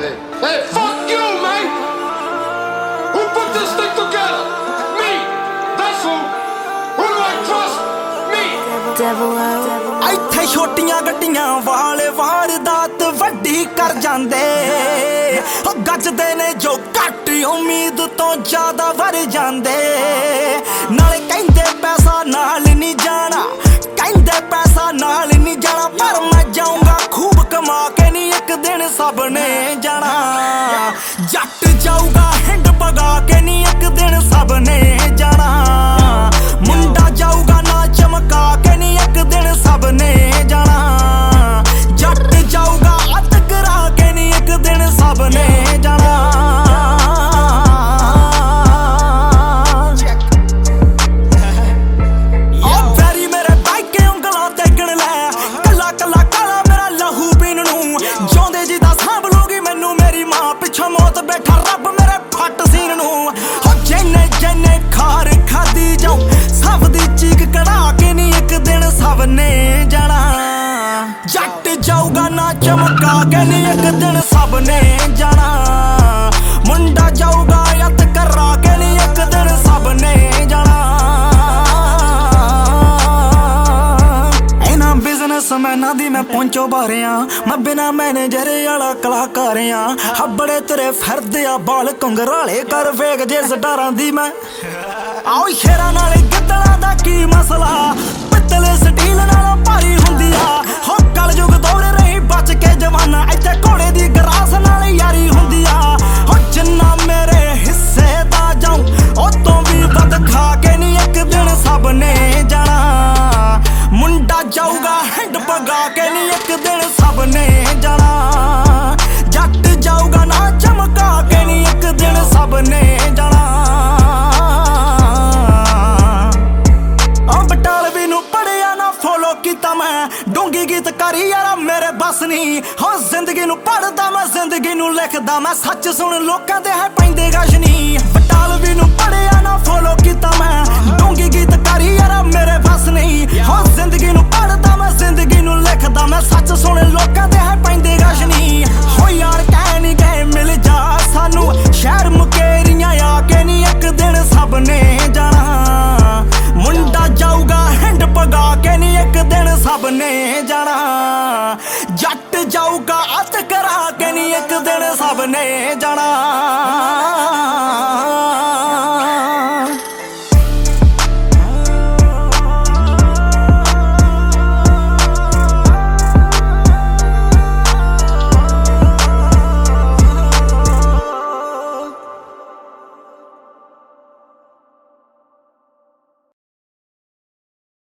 Hey, fuck you, man! Who put this thing together? Me! That's who! Who do I trust? Me! ਇੱਥੇ ਛੋਟੀਆਂ ਗੱਡੀਆਂ ਵਾਲੇ ਵਾਰਦਾਤ ਵੱਡੀ ਕਰ ਜਾਂਦੇ ਉਹ ਗੱਜਦੇ ਨੇ ਜੋ ਘੱਟ ਉਮੀਦ ਤੋਂ ਜ਼ਿਆਦਾ ਵਰ ਜਾਂਦੇ ਨਾਲੇ ਕਹਿੰਦੇ ਪੈਸਾ ਨਾਲ ਨਹੀਂ ਜਾਣਾ ਕਹਿੰਦੇ ਪੈਸਾ ਨਾਲ ਨਹੀਂ ਜਾਣਾ ਪਰ ਮੈਂ ਜਾਊਂਗਾ ਖੂਬ ਕਮਾ ਕੇ ਨਹੀਂ ਇੱਕ ਦਿਨ ਸਭ ਨੇ ਜਾਣਾ ਜੱਟ ਜਾਊਗਾ ਹਿੰਡ ਪਗਾ ਕੇ ਨਹੀਂ ਇੱਕ ਦਿਨ ਸਭ ਨੇ ਜਾਣਾ ਮੁੰਡਾ ਜਾਊਗਾ ਨਾ ਚਮਕਾ ਕੇ ਨਹੀਂ ਇੱਕ ਦਿਨ ਸਭ ਨੇ ਜਾਣਾ ਜੱਟ ਜਾਊਗਾ ਅੱਤ ਕਰਾ ਕੇ ਨਹੀਂ ਇੱਕ ਦਿਨ ਸਭ ਨੇ ਜਾਣਾ ਉਹ ਵੈਰੀ ਮੇਰੇ ਬਾਈਕੇ ਉਂਗਲਾਂ ਤੇ ਗਿਣ ਲੈ ਕੱਲਾ ਕੱਲਾ ਕਾਲਾ ਮੇਰਾ ਲਹੂ ਪੀਣ ਨੂੰ ਜਿਉਂਦੇ ਜੀ ਦਾ ਸਾਂਭ ਲੂਗੀ ਮੈਨੂੰ ਮੇਰੀ ਮਾਂ ਪਿੱਛੋਂ ਮੌਤ ਬੈਠਾ ਰੱਬ ਮੇਰੇ ਫੱਟ ਸੀਨ ਨੂੰ ਹੋ ਜਿੰਨੇ ਜਿੰਨੇ ਖਾਰ ਖਾਦੀ ਜਾਉ ਸਭ ਦੀ ਚੀਕ ਕਢਾ ਕੇ ਨਹੀਂ ਇੱਕ ਦਿਨ ਸਭ ਨੇ ਜਾਣਾ ਜੱਟ ਜਾਊਗਾ ਨਾ ਚਮਕਾ ਕੇ ਨਹੀਂ ਇੱਕ ਦਿਨ ਸਭ ਨੇ ਜਾਣਾ ਮੁੰਡਾ ਜਾਊਗਾ ਯਤ ਕਰਾ ਕੇ ਨਹੀਂ ਇੱਕ ਦਿਨ ਸਭ ਨੇ ਜਾਣਾ ਇਹਨਾਂ ਬਿਜ਼ਨਸਮੈਨਾਂ ਦੀ ਮੈਂ ਪਹੁੰਚੋ ਬਾਰਿਆਂ ਮੈਂ ਬਿਨਾ ਮੈਨੇਜਰ ਵਾਲਾ ਕਲਾਕਾਰ ਆ ਬੜੇ ਤੇਰੇ ਫਿਰਦੇ ਆ ਬਾਲ ਕੰਗਰਾਲੇ ਕਰ ਵੇਖ ਜੇ ਸਟਾਰਾਂ ਦੀ ਮੈਂ ਆਓ ਸ਼ੇਰਾਂ ਨਾਲ ਗਿੱਦੜਾਂ ਦਾ ਕੀ ਮਸਲਾ ਪਿੱਤਲ ਸਟੀਲ ਨਾਲ ਭਾਰੀ ਹੁੰਦੀ ਆ ਹੋ ਕਲਯੁਗ ਦੌੜ ਰਹੀ ਬਚ ਕੇ ਜਵਾਨਾ ਇੱਥੇ ਘੋੜੇ ਦੀ ਗਰਾਸ ਨਾਲ ਯਾਰੀ ਹੁੰਦੀ ਆ ਹੋ ਜਿੰਨਾ ਮੇਰੇ ਹਿੱਸੇ ਦਾ ਜਾਉ ਉਹ ਤੋਂ ਵੀ ਵੱਧ ਖਾ ਕੇ ਨਹੀਂ ਇੱਕ ਦਿਨ ਸਭ ਨੇ ਜਾਣਾ ਮੁੰਡਾ ਜਾਊਗਾ ਹਿੰਡ ਪਗਾ ਕੇ ਨਹੀਂ ਇੱਕ ਦਿਨ ਸਭ ਨੇ ਜਾਣਾ ਜੱਟ ਜਾਊਗਾ ਨਾ ਚਮਕਾ ਕੇ ਨਹੀਂ ਇੱਕ ਦਿਨ ਸਭ ਨੇ ਜਾਣਾ ਬਟਾਲਵੀ ਨੂੰ ਪੜਿਆ ਨਾ ਫੋਲੋ ਕੀਤਾ ਮੈਂ ਡੂੰਗੀ ਗੀਤਕਾਰੀ ਯਾਰਾ ਮੇਰੇ ਬਸ ਨਹੀਂ ਹੋ ਜ਼ਿੰਦਗੀ ਨੂੰ ਪੜਦਾ ਮੈਂ ਜ਼ਿੰਦਗੀ ਨੂੰ ਲਿਖਦਾ ਮੈਂ ਸੱਚ ਸੁਣ ਲੋਕਾਂ ਦੇ ਹੈ ਪੈਂਦੇ ਗਸ਼ ਨਹੀਂ ਬਟਾਲਵੀ ਨੂੰ ਪੜਿਆ ਨਾ ਫੋਲੋ ਕੀਤਾ ਮੈਂ ਡੂੰਗੀ ਗੀਤਕਾਰੀ ਯਾਰਾ ਮੇਰੇ ਬਸ ਨਹੀਂ ਹੋ ਜ਼ਿੰਦਗੀ ਨੂੰ ਪੜਦਾ ਮੈਂ ਜ਼ਿੰਦਗੀ ਨੂੰ ਲਿਖਦਾ ਮੈਂ ਸੱਚ ਸੁਣ ਲੋਕਾਂ ਦੇ ਹੈ ਪੈਂਦੇ ਗਸ਼ ਨਹੀਂ ਹੋ ਯਾਰ ਕਹਿ ਨਹੀਂ ਗਏ ਮਿਲ ਜਾ ਸਾਨੂੰ ਸ਼ਹਿਰ ਮੁਕੇਰੀਆਂ ਆ ਕੇ ਨਹੀਂ ਇੱਕ ਦਿਨ ਸਭ ਨੇ ਜਾਣਾ ਮੁੰਡਾ ਜਾਊਗਾ ਹਿੰਡ ਪਗਾ ਕੇ ਨਹੀਂ ਇੱਕ ਦਿਨ ਸਭ ਨੇ ਜਾਣਾ ਜੱਟ ਜਾਊਗਾ ਅੱਤ ਕਰਾ ਕੇ ਨਹੀਂ ਇੱਕ ਦਿਨ ਸਭ ਨੇ ਜਾਣਾ